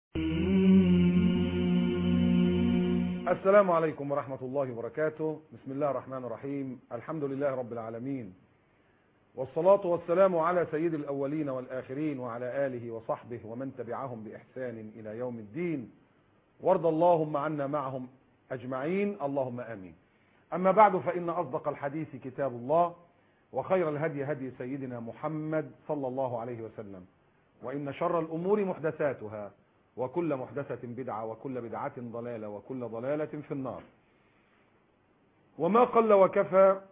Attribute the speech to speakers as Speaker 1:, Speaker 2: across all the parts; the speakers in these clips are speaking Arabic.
Speaker 1: السلام عليكم ورحمة الله وبركاته. بسم الله الرحمن الرحيم. الحمد لله رب العالمين، والصلاة والسلام على سيد الأولين والآخرين وعلى آله وصحبه ومن تبعهم بإحسان إلى يوم الدين، وارض اللهم عنا معهم أجمعين، اللهم آمين. أما بعد، فإن أصدق الحديث كتاب الله، وخير الهدي هدي سيدنا محمد صلى الله عليه وسلم، وإن شر الأمور محدثاتها، وكل محدثة بدعة، وكل بدعة ضلالة، وكل ضلالة في النار. وما قل وكفى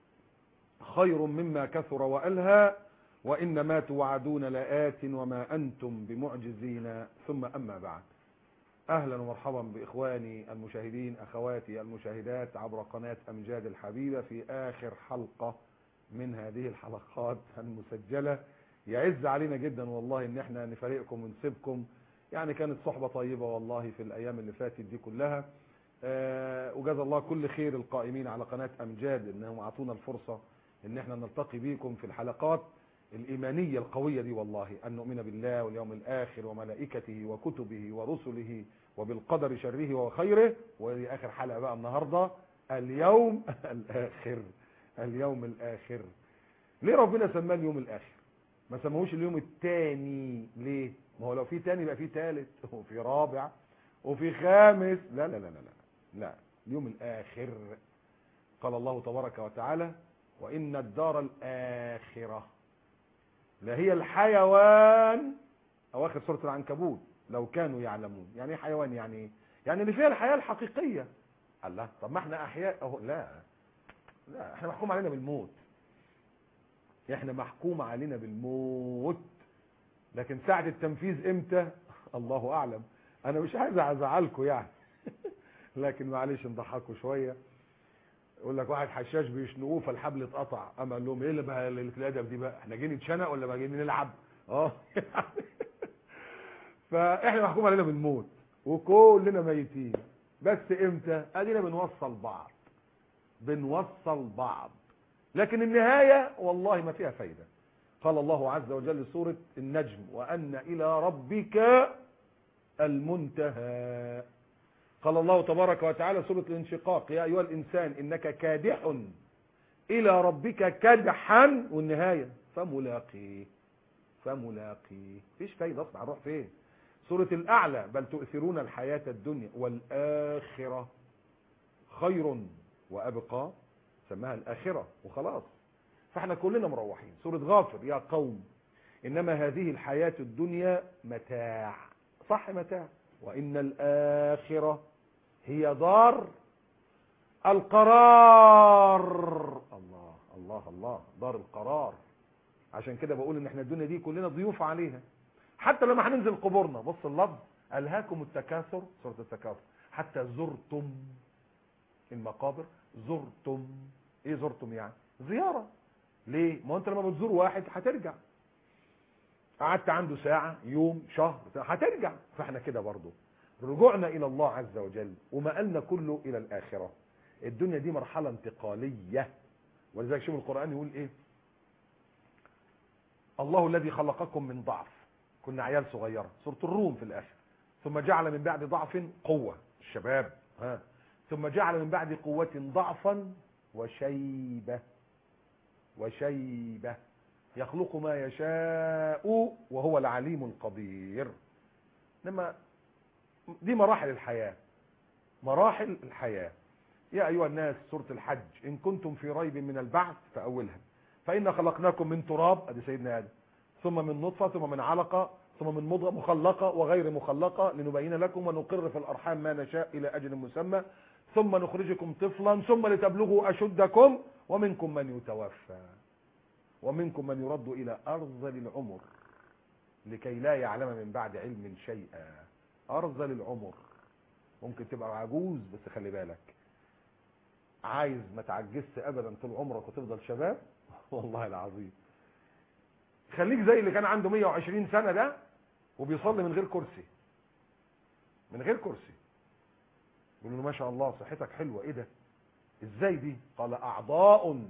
Speaker 1: خير مما كثر وألهى، وإنما توعدون لآت وما أنتم بمعجزين. ثم أما بعد، أهلا ومرحبا بإخواني المشاهدين، أخواتي المشاهدات عبر قناة أمجاد الحبيبة في آخر حلقة من هذه الحلقات المسجلة. يعز علينا جدا والله إن احنا نفارقكم ونسيبكم، يعني كانت صحبة طيبة والله في الأيام اللي فاتت دي كلها. وجزا الله كل خير القائمين على قناة أمجاد إنهم أعطونا الفرصة إن احنا نلتقي بيكم في الحلقات الإيمانية القوية دي، والله أن نؤمن بالله واليوم الآخر وملائكته وكتبه ورسله وبالقدر شره وخيره. ودي آخر حلقة بقى النهاردة، اليوم الآخر. اليوم الآخر ليه ربنا سماه اليوم الآخر؟ ما سموهوش اليوم الثاني ليه؟ ما هو لو في تاني يبقى في ثالث وفي رابع وفي خامس. لا لا لا لا لا, لا. اليوم الآخر قال الله تبارك وتعالى: وإن الدار الآخرة لهي الحيوان. أواخر سورة العنكبوت: لو كانوا يعلمون. يعني ايه حيوان؟ يعني اللي فيها الحياة الحقيقية. الله، طب ما احنا أحياء أهو. لا لا، احنا محكوم علينا بالموت. احنا محكوم علينا بالموت، لكن ساعة التنفيذ امتى؟ الله اعلم. انا مش عايز ازعلكم يعني لكن معلش نضحكوا شويه. يقول لك واحد حشاش بيشنقوه فالحبل اتقطع، اما قال لهم ايه اللي بقى اللي في الادب دي بقى؟ احنا جايين نتشنق ولا بقى جايين نلعب؟ فاحنا محكوم علينا بالموت وكلنا ميتين، بس امتى؟ ادينا بنوصل بعض، لكن النهايه والله ما فيها فايده. قال الله عز وجل سورة النجم: وأن إلى ربك المنتهى. قال الله تبارك وتعالى سورة الانشقاق: يا أيها الإنسان إنك كادح إلى ربك كدحا، والنهاية فملاقيه. مفيش فايدة أصلا، هنروح فين؟ سورة الأعلى: بل تؤثرون الحياة الدنيا والآخرة خير وأبقى، سماها الآخرة وخلاص، فاحنا كلنا مروحين. سورة غافر: يا قوم انما هذه الحياة الدنيا متاع. صح، متاع. وان الاخرة هي دار القرار. الله الله الله، دار القرار. عشان كده بقول ان احنا الدنيا دي كلنا ضيوف عليها، حتى لما هننزل قبورنا. بص اللفظ: الهاكم التكاثر، سورة التكاثر، حتى زرتم المقابر. زرتم، ايه زرتم؟ يعني زيارة. ليه؟ ما انت لما بتزور واحد هترجع، قعدت عنده ساعة، يوم، شهر، هترجع. فاحنا كده برضو رجوعنا الى الله عز وجل ومآلنا كله الى الاخرة. الدنيا دي مرحلة انتقالية، ولذلك شوف القرآن يقول ايه: الله الذي خلقكم من ضعف، كنا عيال صغيرة، سورة الروم في الاخر، ثم جعل من بعد ضعف قوة، الشباب، ثم جعل من بعد قوة ضعفا وشيبة يخلق ما يشاء وهو العليم القدير. انما دي مراحل الحياة. يا ايها الناس، سورة الحج: ان كنتم في ريب من البعث، فاولها، فإنا خلقناكم من تراب، ادي سيدنا آدم، ثم من نطفة، ثم من علقة، ثم من مضغة مخلقة وغير مخلقة، لنبين لكم ونقر في الارحام ما نشاء الى اجل مسمى، ثم نخرجكم طفلا، ثم لتبلغوا اشدكم، ومنكم من يتوفى، ومنكم من يرد إلى أرذل العمر لكي لا يعلم من بعد علم شيئا. أرذل العمر، ممكن تبقى عجوز، بس خلي بالك، عايز ما تعجزش أبدا طول عمرك وتفضل شباب والله العظيم، خليك زي اللي كان عنده 120 سنة ده وبيصلي من غير كرسي. يقول له: ما شاء الله صحتك حلوة. إيه ده؟ إزاي دي؟ قال: أعضاء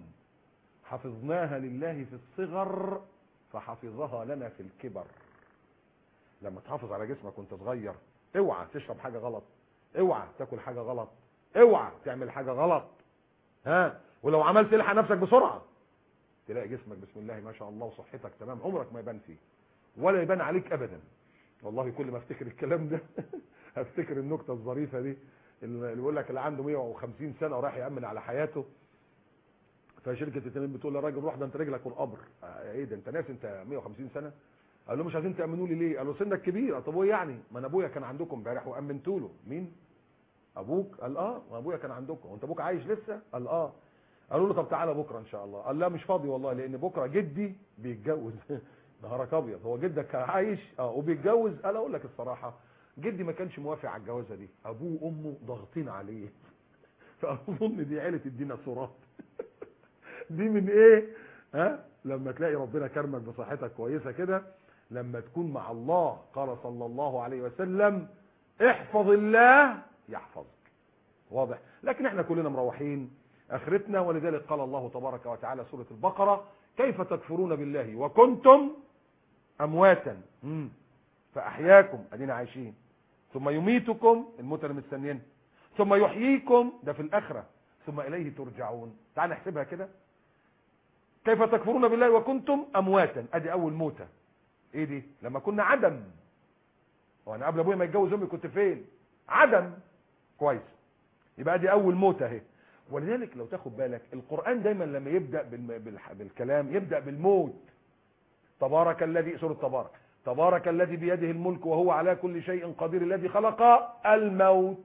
Speaker 1: حفظناها لله في الصغر فحفظها لنا في الكبر. لما تحافظ على جسمك وانت صغير، اوعى تشرب حاجه غلط، اوعى تاكل حاجه غلط، اوعى تعمل حاجه غلط. ولو عملت الحق نفسك بسرعه، تلاقي جسمك بسم الله ما شاء الله وصحتك تمام، عمرك ما يبان فيه ولا يبان عليك ابدا. والله كل ما افتكر الكلام ده افتكر النكته الظريفه دي اللي بيقول لك اللي عنده 150 سنه وراح يامن على حياته، فشركه التامين بتقول للراجل روح ده انت رجلك والقبر. ايه ده انت ناس انت 150 سنه؟ قال له مش عايزين تامنوا لي ليه؟ قال له سنك كبير. طب وايه يعني؟ ما انا ابويا كان عندكم امبارح وامنتوا له. مين؟ ابوك؟ قال اه ابويا كان عندكم. وانت ابوك عايش لسه؟ قال اه. قالوا له طب تعالى بكره ان شاء الله. قال لا مش فاضي والله، لان بكره جدي بيتجوز. نهارك ابيض، هو جدك عايش وبيتجوز؟ قال اقول لك الصراحه جدي ما كانش موافق على الجوازه دي، ابوه وامه ضاغطين عليه. فاظن دي عيله الديناصورات. دي من ايه؟ لما تلاقي ربنا كرمك بصحتك كويسه كده، لما تكون مع الله، قال صلى الله عليه وسلم احفظ الله يحفظك. واضح؟ لكن احنا كلنا مروحين اخرتنا، ولذلك قال الله تبارك وتعالى سورة البقرة كيف تكفرون بالله وكنتم امواتا فاحياكم، ادينا عايشين، ثم يميتكم، الموت اللي مستنيين، ثم يحييكم، ده في الاخره، ثم اليه ترجعون. تعال نحسبها كده، كيف تكفرون بالله وكنتم امواتا، ادي اول موته. ايه دي؟ لما كنا عدم. وانا قبل ابويا ما يتجوز امي كنت فين؟ عدم. كويس، يبقى ادي اول موته اهي. ولذلك لو تاخد بالك القرآن دايما لما يبدأ بالكلام يبدأ بالموت. تبارك الذي، سورة تبارك، تبارك الذي بيده الملك وهو على كل شيء قدير، الذي خلق الموت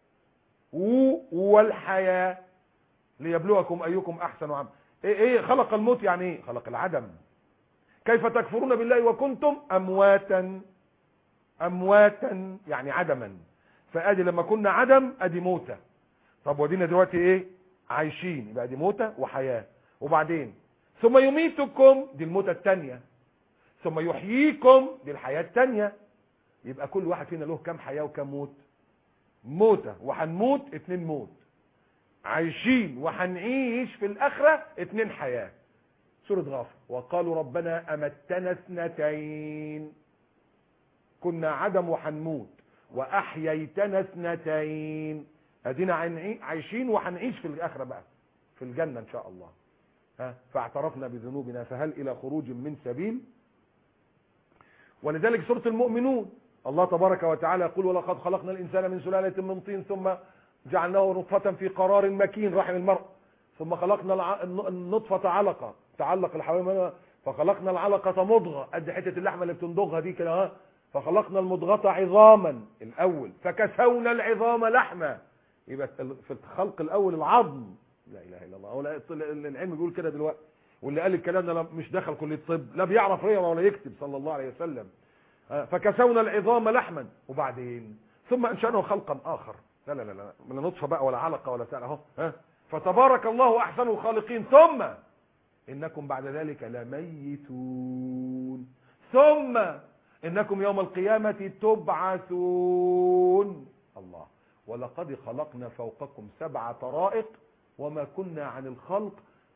Speaker 1: والحياة ليبلوكم أيكم أحسن عملا. ايه خلق الموت يعني ايه؟ خلق العدم. كيف تكفرون بالله وكنتم أمواتا، أمواتا يعني عدما. فادي لما كنا عدم ادي موتة. طب ودينا دلوقتي ايه؟ عايشين، يبقى دي موتة وحياة. وبعدين ثم يميتكم، دي الموتة التانية. ثم يحييكم، دي الحياة التانية. يبقى كل واحد فينا له كم حياة وكم موت؟ موتة، وهنموت 2 موت. عايشين وهنعيش في الآخرة 2 حياة. سورة غافر، وقالوا ربنا أمتنا 2، كنا عدم وهنموت، وأحييتنا 2، ادينا عايشين وهنعيش في الاخره بقى في الجنه ان شاء الله. فاعترفنا بذنوبنا فهل الى خروج من سبيل. ولذلك سوره المؤمنون الله تبارك وتعالى يقول ولقد خلقنا الانسان من سلاله من طين ثم جعلناه نطفه في قرار مكين رحم المرء، ثم خلقنا النطفه علقه تعلق الحوامل، فخلقنا العلقه مضغه، قد حته اللحمه اللي بتندغها دي كده، فخلقنا المضغه عظاما الاول، فكسونا العظام لحما. يبقى في الخلق الاول العظم. لا اله الا الله. العلم بيقول كده دلوقتي، واللي قال الكلام ده مش دخل كليه طب، لا بيعرف يقرا ولا يكتب صلى الله عليه وسلم. فكسونا العظام لحما، وبعدين ثم انشأناه خلقا اخر. لا لا لا لا، من نطفه بقى ولا علقه ولا بتاع اهو. فتبارك الله احسن الخالقين، ثم انكم بعد ذلك لميتون، ثم انكم يوم القيامه تبعثون. الله. ولقد خلقنا فوقكم 7 طرائق وما كنا عن الخلق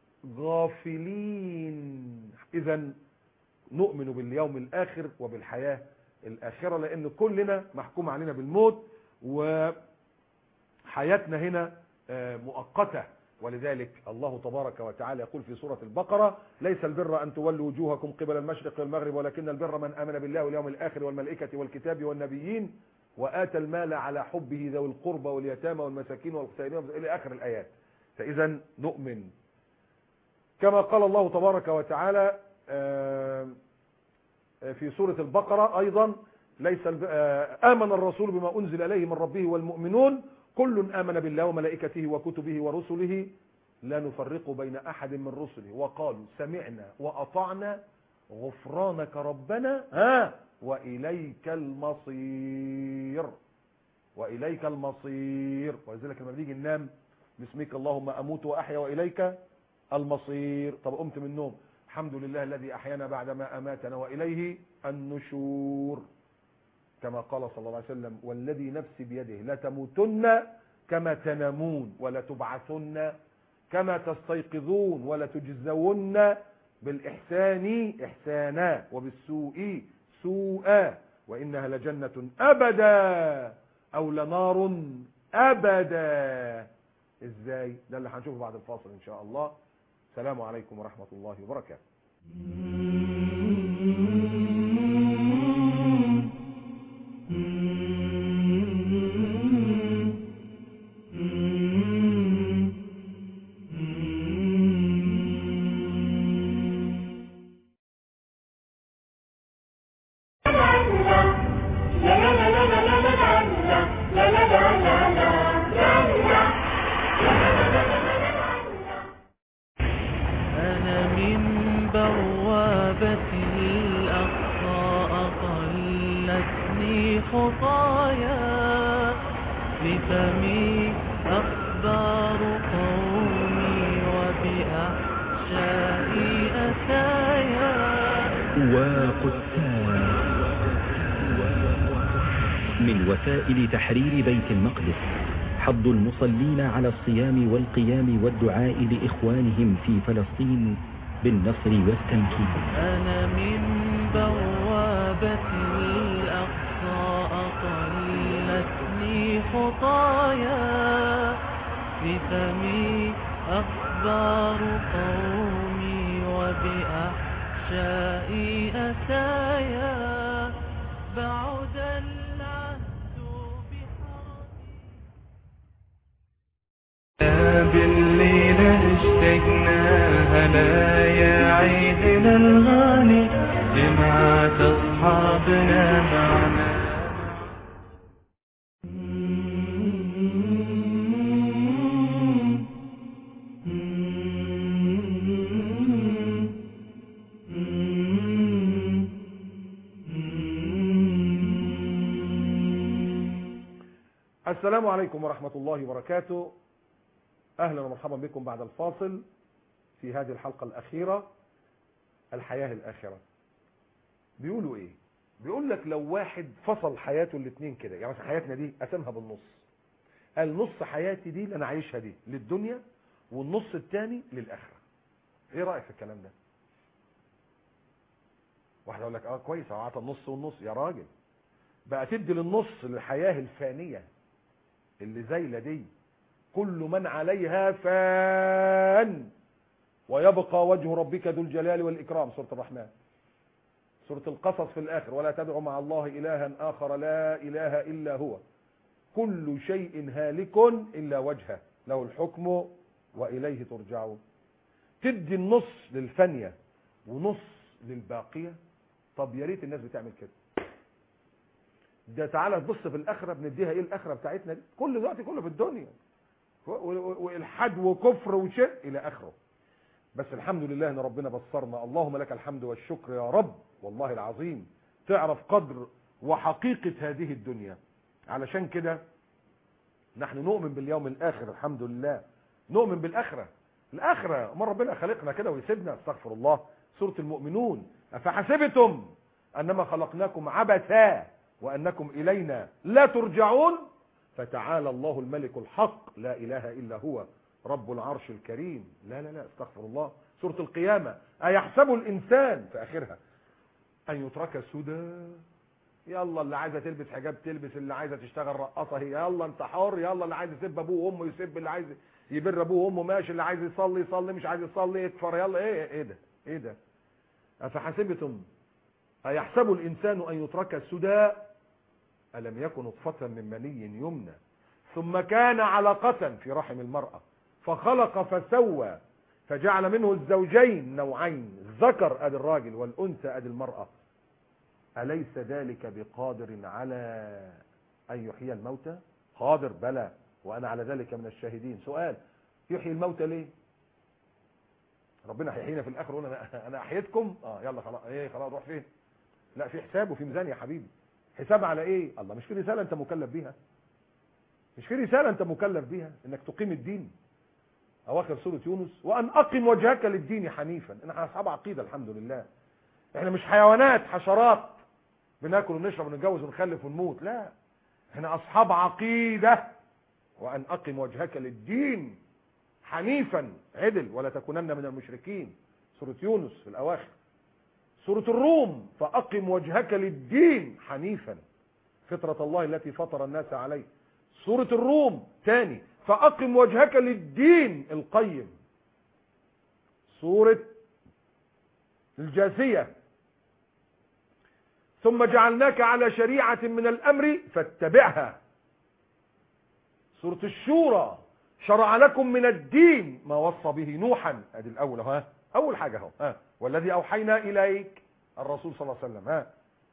Speaker 1: غافلين. اذا نؤمن باليوم الاخر وبالحياة الاخرة، لان كلنا محكوم علينا بالموت، وحياتنا هنا مؤقتة. ولذلك الله تبارك وتعالى يقول في سورة البقرة ليس البر أن تولوا وجوهكم قبل المشرق والمغرب ولكن البر من آمن بالله واليوم الآخر والملائكة والكتاب والنبيين وآتى المال على حبه ذوي القربى واليتامى والمساكين والسائلين إلى آخر الآيات. فإذا نؤمن كما قال الله تبارك وتعالى في سورة البقرة أيضا ليس آمن الرسول بما أنزل إليه من ربه والمؤمنون كل آمن بالله وملائكته وكتبه ورسله لا نفرق بين أحد من رسله وقالوا سمعنا وأطعنا غفرانك ربنا وإليك المصير. وإليك المصير. ولذلك لما بنيجي ننام باسمك اللهم أموت وأحيا وإليك المصير. طب قمت من النوم الحمد لله الذي أحيانا بعدما أماتنا وإليه النشور، كما قال صلى الله عليه وسلم والذي نفسي بيده لتموتن كما تنامون ولتبعثن كما تستيقظون ولتجزون بالإحسان إحسانا وبالسوء سوءا وإنها لجنة أبدا أو لنار أبدا. إزاي؟ ده اللي هنشوفه بعد الفاصل إن شاء الله. السلام عليكم ورحمة الله وبركاته.
Speaker 2: أنا من بوابة الأقصى أقلتني خطايا بفمي أخبار قومي وبأحشائي أتايا
Speaker 3: من وسائل تحرير بيت المقدس حض المصلين على الصيام والقيام والدعاء لإخوانهم في فلسطين بالنصر والتمكين.
Speaker 2: أنا من بوابة الأقصى أقلتني خطايا بفمي أخبار قومي وبأحشائي أتايا بعد العهد بحرمي. بالليل اشتقنا هلا يا عيدنا الغالي جمعة أصحابنا معنا.
Speaker 1: السلام عليكم ورحمة الله وبركاته. أهلا ومرحبا بكم بعد الفاصل في هذه الحلقة الأخيرة، الحياة الآخرة. بيقولوا إيه؟ بيقول لك لو واحد فصل حياته الاثنين كده، يعني حياتنا دي قسمها بالنص، قال نص حياتي دي اللي أنا عايشها دي للدنيا والنص الثاني للآخرة. إيه رأيك في الكلام ده؟ واحد يقول لك كويس، أعطى النص والنص. يا راجل بقى تدي للنص للحياة الفانية اللي زايله دي، كل من عليها فان ويبقى وجه ربك ذو الجلال والإكرام، سورة الرحمن. سورة القصص في الآخر، ولا تدعوا مع الله إلها آخر لا إله إلا هو كل شيء هالك إلا وجهه له الحكم وإليه ترجعون. تدي النص للفانية ونص للباقية. طب يا ريت الناس بتعمل كده. ده تعالى تبص في الآخرة بنديها إيه الآخرة بتاعتنا دي؟ كل دلوقتي كله في الدنيا والحد وكفر وشرك إلى آخره. بس الحمد لله ان ربنا بصرنا، اللهم لك الحمد والشكر يا رب. والله العظيم تعرف قدر وحقيقة هذه الدنيا. علشان كده نحن نؤمن باليوم الآخر، الحمد لله نؤمن بالآخرة. الآخرة ما ربنا خلقنا كده ويسيبنا؟ استغفر الله. سورة المؤمنون، أفحسبتم أنما خلقناكم عبثا وأنكم إلينا لا ترجعون فتعالى الله الملك الحق لا إله إلا هو رب العرش الكريم. لا لا لا استغفر الله. سورة القيامة، أيحسب الإنسان في آخرها أن يترك سدى. يلا اللي عايزة تلبس حجاب تلبس، اللي عايزة تشتغل رقاصة هي، يلا انت حر، يلا اللي عايز يسب أبوه وأمه يسب، اللي عايز يبر أبوه وأمه ماشي، اللي عايز يصلي يصلي، مش عايز يصلي يكفر. يلا إيه ده؟ إيه ده؟ أفحسبتم أيحسب الإنسان أن يترك سدى ألم يكن نطفة من مني يمنى ثم كان علقة في رحم المرأة فخلق فسوى فجعل منه الزوجين نوعين، الذكر ادي الراجل والانثى ادي المرأة. أليس ذلك بقادر على أن يحيي الموتى؟ قادر بلى وأنا على ذلك من الشاهدين. سؤال، يحيي الموتى ليه؟ ربنا هيحيينا في الآخر يقول أنا أحييتكم؟ يلا خلاص. إيه خلاص روح فين؟ لا، في حساب وفي ميزان يا حبيبي. حساب على إيه؟ الله، مش في رسالة أنت مكلف بيها؟ مش في رسالة أنت مكلف بيها إنك تقيم الدين؟ أواخر سورة يونس، وأن أقم وجهك للدين حنيفا. إحنا أصحاب عقيدة الحمد لله. إحنا مش حيوانات حشرات بناكل ونشرب ونتجوز ونخلف ونموت، لا، إحنا أصحاب عقيدة. وأن أقم وجهك للدين حنيفا عدل ولا تكونن من المشركين. سورة يونس في الأواخر. سورة الروم فأقم وجهك للدين حنيفا فطرة الله التي فطر الناس عليه. سورة الروم تاني فأقم وجهك للدين القيم. سورة الجاثية ثم جعلناك على شريعة من الأمر فاتبعها. سورة الشورى شرع لكم من الدين ما وصى به نوحا. ادي الاول اهو، اول حاجه اهو، والذي اوحينا اليك الرسول صلى الله عليه وسلم،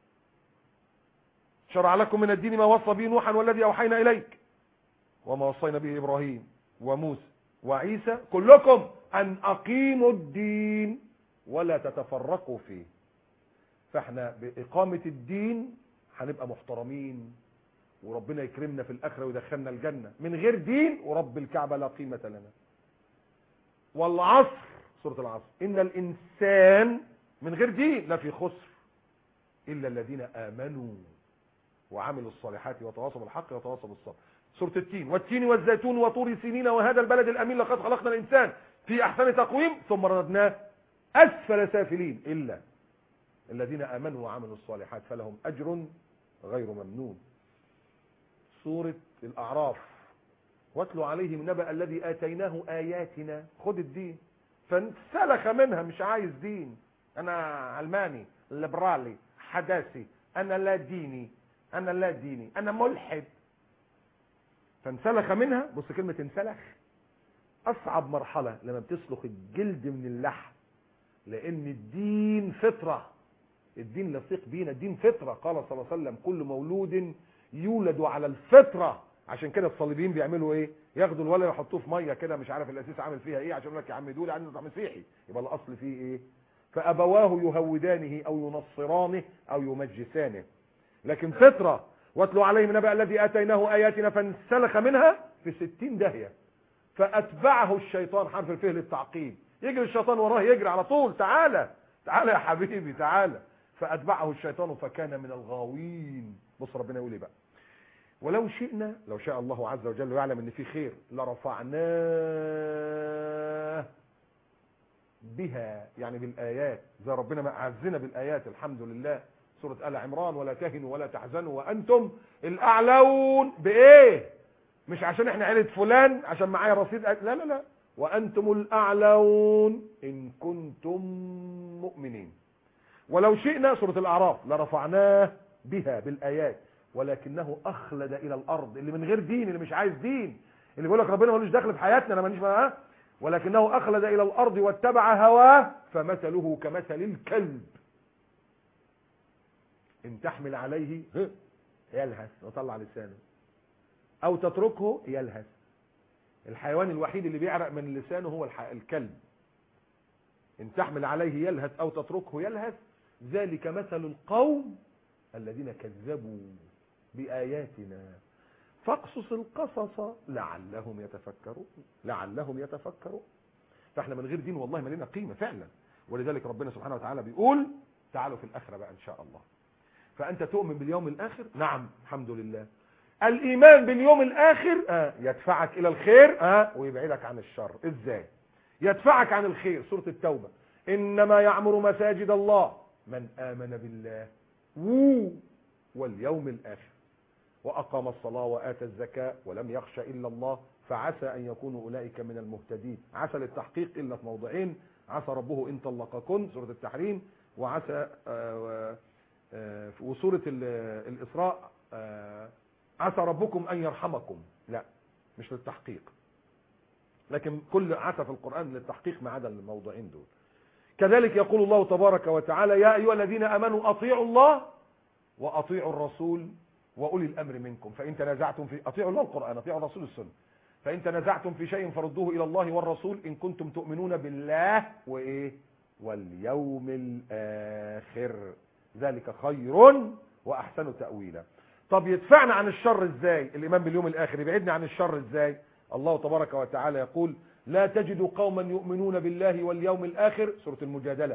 Speaker 1: شرع لكم من الدين ما وصى به نوحا والذي اوحينا اليك وما وصينا به ابراهيم وموسى وعيسى كلكم ان اقيموا الدين ولا تتفرقوا فيه. فاحنا باقامه الدين هنبقى محترمين وربنا يكرمنا في الاخره ويدخلنا الجنه. من غير دين ورب الكعبه لا قيمه لنا. والعصر سوره العصر ان الانسان من غير دين لا في خسر الا الذين امنوا وعملوا الصالحات وتواصوا بالحق وتواصوا بالصبر. سوره التين والتين والزيتون وطور سينين وهذا البلد الامين لقد خلقنا الانسان في احسن تقويم ثم رددناه اسفل سافلين الا الذين امنوا وعملوا الصالحات فلهم اجر غير ممنون. سورة الأعراف واتلوا عليهم نبأ الذي آتيناه آياتنا. خد الدين فانسلخ منها، مش عايز دين، أنا علماني ليبرالي حداثي، أنا لا ديني، أنا لا ديني، أنا ملحد. فانسلخ منها. بص كلمة انسلخ أصعب مرحلة لما بتسلخ الجلد من اللحم، لأن الدين فطرة، الدين لصيق بينا، الدين فطرة. قال صلى الله عليه وسلم كل مولود يولد على الفطره. عشان كده الصليبيين بيعملوا ايه؟ ياخدوا الولد يحطوه في ميه كده مش عارف الاساس عامل فيها ايه عشان يقول لك يا عم دول عنده مسيحي، يبقى الاصل فيه ايه؟ فابواه يهودانه او ينصرانه او يمجسانه. لكن فطره. واتلوا عليهم نبأ الذي اتيناه اياتنا فانسلخ منها في 60 داهيه فاتبعه الشيطان. حرف الفه للتعقيب، يجري الشيطان وراه يجري على طول، تعالى تعالى يا حبيبي تعالى. فاتبعه الشيطان فكان من الغاوين. بص ربنا يقول ايه بقى؟ ولو شئنا، لو شاء الله عز وجل ويعلم ان في خير لرفعناه بها، يعني بالايات، زي ربنا ما اعزنا بالايات الحمد لله. سوره ال عمران ولا تهنوا ولا تحزنوا وانتم الاعلون. بايه؟ مش عشان احنا عيله فلان عشان معايا رصيد، لا لا لا، وانتم الاعلون ان كنتم مؤمنين. ولو شئنا سوره الاعراف لرفعناه بها بالايات ولكنه اخلد الى الارض. اللي من غير دين، اللي مش عايز دين، اللي بيقول لك ربنا ملوش دخل في حياتنا، انا ماليش معاه، ولكنه اخلد الى الارض واتبع هواه فمثله كمثل الكلب ان تحمل عليه يلهث وطلع لسانه او تتركه يلهث. الحيوان الوحيد اللي بيعرق من لسانه هو الكلب. ان تحمل عليه يلهث او تتركه يلهث ذلك مثل القوم الذين كذبوا بآياتنا فاقصص القصص لعلهم يتفكرون. لعلهم يتفكرون. فاحنا من غير دين والله ما لنا قيمة فعلا. ولذلك ربنا سبحانه وتعالى بيقول تعالوا في الآخرة بقى إن شاء الله. فأنت تؤمن باليوم الآخر؟ نعم الحمد لله. الإيمان باليوم الآخر يدفعك إلى الخير ويبعدك عن الشر. إزاي يدفعك عن الخير؟ سورة التوبة إنما يعمر مساجد الله من آمن بالله واليوم الآخر وأقام الصلاة وآتى الزكاة ولم يخش إلا الله فعسى أن يكونوا أولئك من المهتدين. عسى للتحقيق إلا في موضعين، عسى ربه إن طلقكن سورة التحريم، وعسى وسورة الإسراء عسى ربكم أن يرحمكم. لا مش للتحقيق، لكن كل عسى في القرآن للتحقيق ما عدا الموضعين دول. كذلك يقول الله تبارك وتعالى يا أيها الذين آمنوا أطيعوا الله وأطيعوا الرسول وأولي الأمر منكم فإن تنازعتم في أطيعوا الله القرآن، أطيعوا الرسول السنة، فإن تنازعتم في شيء فردوه إلى الله والرسول إن كنتم تؤمنون بالله وإيه واليوم الآخر ذلك خير وأحسن تأويلا. طب يدفعنا عن الشر إزاي؟ الإيمان باليوم الآخر يبعدنا عن الشر إزاي؟ الله تبارك وتعالى يقول لا تجد قوما يؤمنون بالله واليوم الآخر سورة المجادلة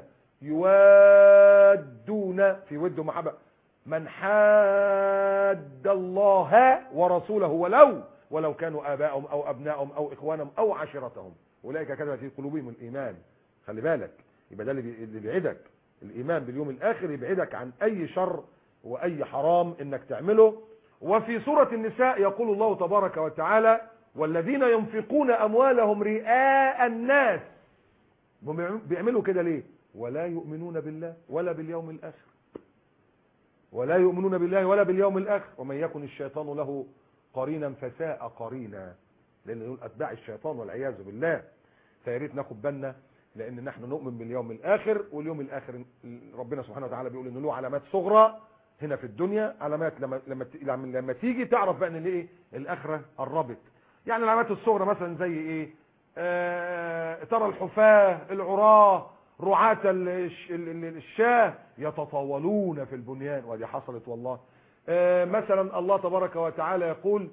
Speaker 1: يوادون في ود محبة من حاد الله ورسوله ولو كانوا آباءهم أو أبناءهم أو إخوانهم أو عشيرتهم أولئك كتب في قلوبهم الإيمان. خلي بالك، يبقى ده اللي بيعدك الايمان باليوم الاخر يبعدك عن اي شر واي حرام انك تعمله. وفي سورة النساء يقول الله تبارك وتعالى: والذين ينفقون اموالهم رئاء الناس، بيعملوا كده ليه؟ ولا يؤمنون بالله ولا باليوم الاخر، ولا يؤمنون بالله ولا باليوم الاخر، ومن يكن الشيطان له قرينا فساء قرينا، لان دول اتباع الشيطان والعياذ بالله. فيا ريت ناخد بالنا، لان نحن نؤمن باليوم الاخر، واليوم الاخر ربنا سبحانه وتعالى بيقول انه له علامات صغرى هنا في الدنيا، علامات لما تيجي تعرف بقى ان الايه الاخره قربت. يعني العلامات الصغرى مثلا زي ايه؟ ترى الحفاة العراة رعاة الشاه يتطاولون في البنيان، ودي حصلت والله. مثلا الله تبارك وتعالى يقول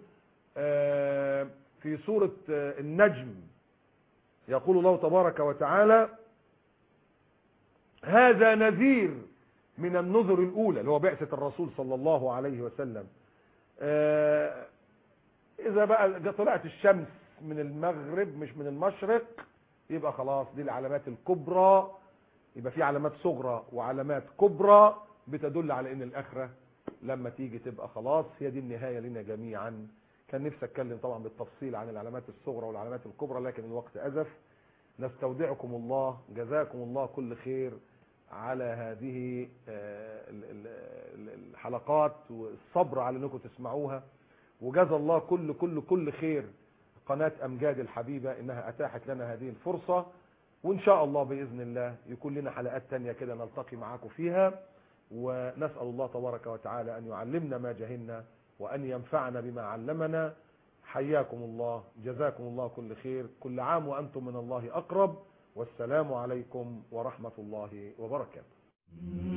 Speaker 1: في سورة النجم، يقول الله تبارك وتعالى: هذا نذير من النذر الأولى، اللي هو بعثة الرسول صلى الله عليه وسلم. إذا بقى طلعت الشمس من المغرب مش من المشرق، يبقى خلاص دي العلامات الكبرى. يبقى في علامات صغرى وعلامات كبرى بتدل على ان الاخره لما تيجي تبقى خلاص هي دي النهايه لنا جميعا. كان نفسي اتكلم طبعا بالتفصيل عن العلامات الصغرى والعلامات الكبرى، لكن الوقت ازف. نستودعكم الله، جزاكم الله كل خير على هذه الحلقات والصبر على انكم تسمعوها، وجزا الله كل خير قناة أمجاد الحبيبة إنها أتاحت لنا هذه الفرصة. وإن شاء الله بإذن الله يكون لنا حلقات تانية كده نلتقي معاكم فيها، ونسأل الله تبارك وتعالى أن يعلمنا ما جهلنا وأن ينفعنا بما علمنا. حياكم الله، جزاكم الله كل خير، كل عام وأنتم من الله أقرب، والسلام عليكم ورحمة الله وبركاته.